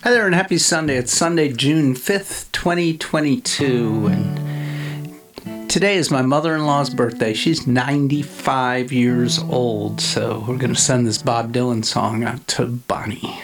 Hi there and happy Sunday. It's Sunday, June 5th, 2022. And today is my mother-in-law's birthday. She's 95 years old. So we're going to send this Bob Dylan song out to Bonnie.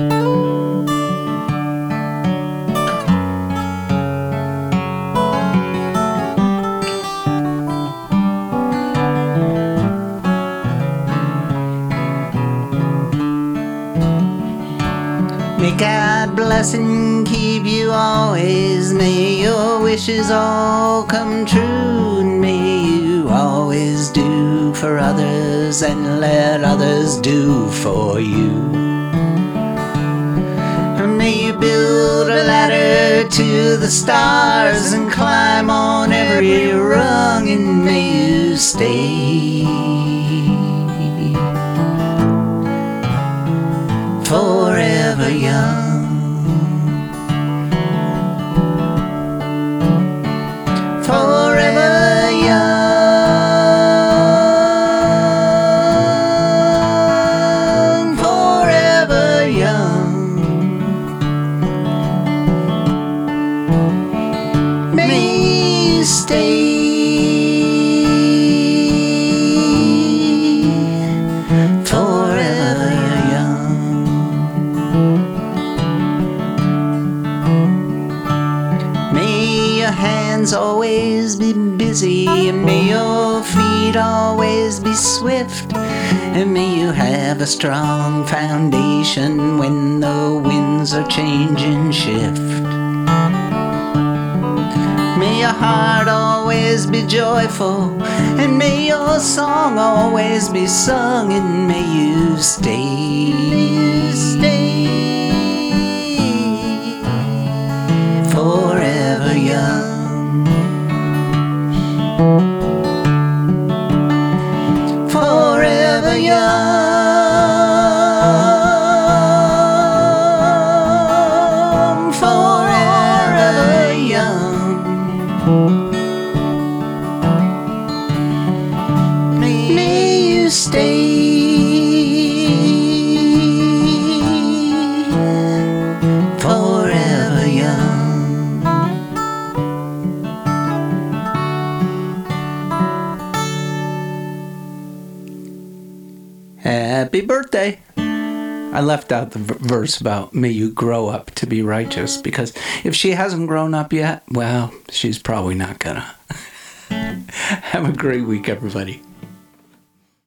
May God bless and keep you always. May your wishes all come true. And may you always do for others and let others do for you. And may you build a ladder to the stars and climb on every rung. And may you stay forever young. Forever young. Forever young. May you stay forever young. May your hands always be busy, and may your feet always be swift, and may you have a strong foundation when the winds are changing shift. May your heart always be joyful, and may your song always be sung, and may you stay forever young. Forever young. Forever young. May you stay forever young. Happy birthday. I left out the verse about may you grow up to be righteous, because if she hasn't grown up yet, well, she's probably not gonna. Have a great week, everybody.